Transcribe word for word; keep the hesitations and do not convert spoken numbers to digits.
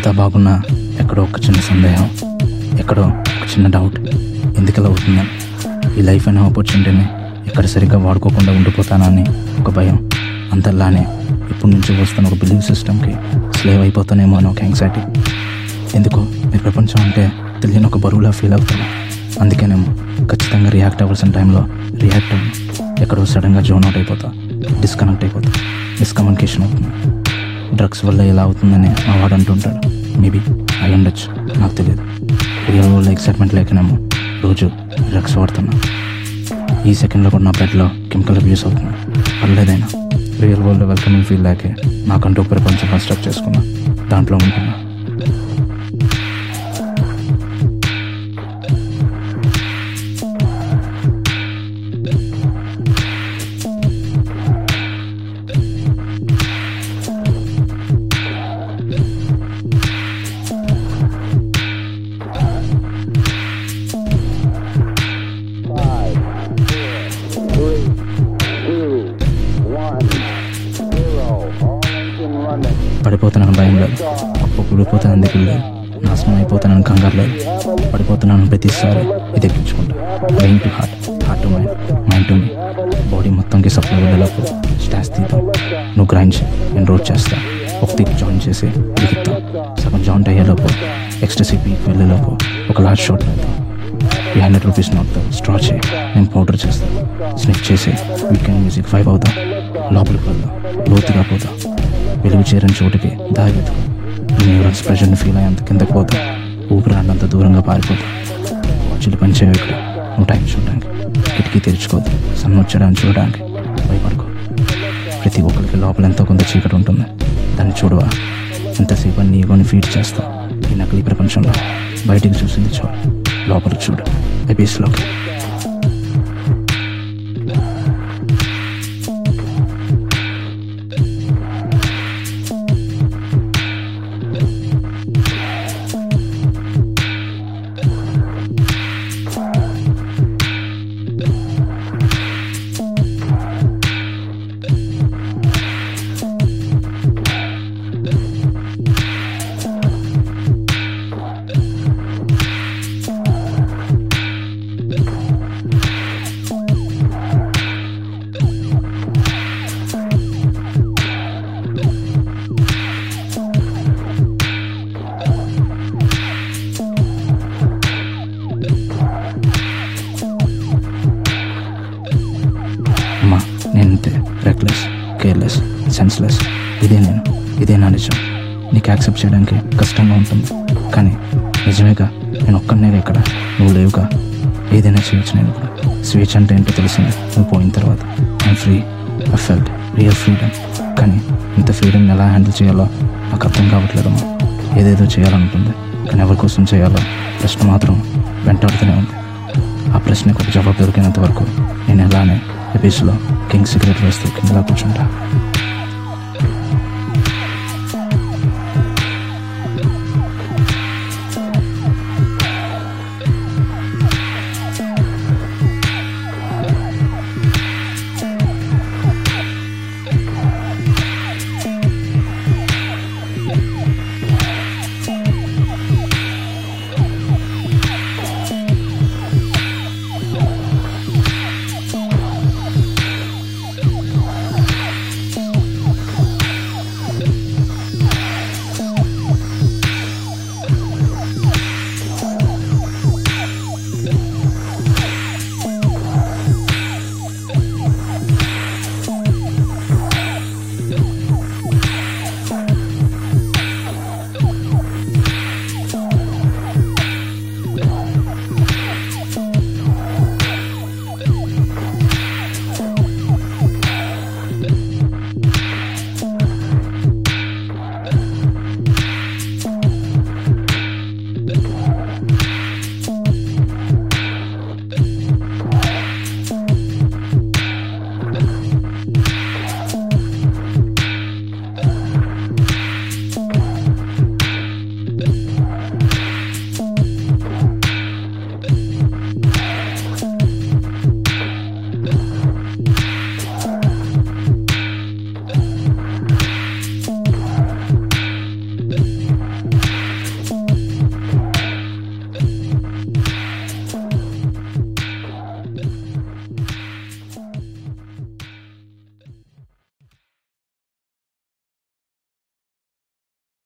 అంతా బాగున్నా ఎక్కడో ఒక చిన్న సందేహం, ఎక్కడో ఒక చిన్న డౌట్, ఎందుకలా అవుతుందని. ఈ లైఫ్ అనే ఆపర్చునిటీని ఇక్కడ సరిగ్గా వాడుకోకుండా ఉండిపోతానా అని ఒక భయం. అంతలానే ఇప్పటి నుంచి వస్తున్న ఒక బిలీవ్ సిస్టమ్కి స్లేవ్ అయిపోతానేమో అని ఒక యాంగ్జైటీ. ఎందుకో మీ ప్రపంచం అంటే తెలియని ఒక బరువులా ఫీల్ అవుతాను. అందుకేనేమో ఖచ్చితంగా రియాక్ట్ అవ్వాల్సిన టైంలో రియాక్ట్ అవ్వను. ఎక్కడో సడన్గా జోన్ అవుట్ అయిపోతా, డిస్కనెక్ట్ అయిపోతా, మిస్కమ్యూనికేషన్ అవుతుంది. డ్రగ్స్ వల్ల ఎలా అవుతుందని మా వాడు అంటుంటాడు. మేబీ అయి ఉండొచ్చు, నాకు తెలియదు. రియల్ వరల్డ్ ఎక్సైట్మెంట్ లేకనేమో రోజు డ్రగ్స్ వాడుతున్నా. ఈ సెకండ్లో కూడా నా బ్లడ్లో కెమికల్ అబ్యూస్ అవుతుంది. పర్లేదైనా రియల్ వరల్డ్ వెల్కమింగ్ ఫీల్ లేకే నాకంటూ ప్రపంచం కన్స్ట్రక్ట్ చేసుకున్నా, దాంట్లో ఉంటున్నా. పడిపోతున్నాను భయం లేదు, గొప్ప కూడిపోతాను అందుకు లేదు, నాశనం అయిపోతానని కంగారు లేదు. పడిపోతున్నాను ప్రతిసారి ఇది ఎక్కించుకుంటా. Brain to heart, heart to mind, mind to me. Body మొత్తంకి సప్లై వెళ్ళేలోపు స్టాస్ తీద్దాం. నువ్వు గ్రైండ్ చేయి, నేను రోడ్ చేస్తా. ఒక థిక్ జాయిన్ చేసి దిగుతాం. సగం జాయింట్ అయ్యేలోపు ఎక్స్ట్రా పీక్ వెళ్ళేలోపు ఒక లార్జ్ షాట్ పెడతాం. త్రీ హండ్రెడ్ రూపీస్ నోట్తో స్ట్రా చేయి, నేను పౌడర్ చేస్తాను. స్నిఫ్ చేసి వీకెండ్ మ్యూజిక్ ఫైవ్ అవుతాం. లోపలికి వెళ్దాం, లోతుగా పోతాం. వెలుగు చేరని చోటుకి దారి వెతుకు. న్యూరన్స్ ప్రెషర్ని ఫీల్ అయ్యేంత కిందకి పోతాం. ఊపిరాడినంత దూరంగా పారిపోతాం. వాచ్లు పనిచేయవు ఇక్కడ, నువ్వు టైం చూడడానికి. కిటికీ తెరుచుకోవద్దు, సన్ వచ్చడానికి చూడడానికి. భయపడుకో. ప్రతి ఒక్కరికి లోపల ఎంతో కొంత చీకటి ఉంటుంది, దాన్ని చూడవా. ఎంతసేపు అని నీగోని ఫీడ్ చేస్తావు ఈ నకిలీ ప్రపంచంలో. బయటికి చూసింది చూడు, లోపలికి చూడు, ఎబీస్లోకి. అమ్మా, నేనంతే రెక్లెస్, కేర్లెస్, సెన్స్లెస్. ఇదే నేను, ఇదే నా నిజం. నీకు యాక్సెప్ట్ చేయడానికి కష్టంగా ఉంటుంది, కానీ నిజమేగా. నేను ఒక్కడనే ఇక్కడ, నువ్వు లేవుగా. ఏదైనా చేయొచ్చు నేను ఇప్పుడు. స్వేచ్ఛ అంటే ఏంటో తెలిసింది నువ్వు పోయిన తర్వాత. I'm free, I felt real freedom. కానీ ఇంత ఫ్రీడమ్ని ఎలా హ్యాండిల్ చేయాలో నాకు అర్థం కావట్లేదమ్మా. ఏదేదో చేయాలనుకుంది, కానీ ఎవరి కోసం చేయాలో ప్రశ్న మాత్రం వెంటాడుతూనే ఉంది. ఆ ప్రశ్నకు ఒక జవాబు దొరికినంత వరకు నేను ఎలానే ఎబీస్లో కింగ్ సిగరెట్ వేస్తూ కిందలా కూర్చుంటా.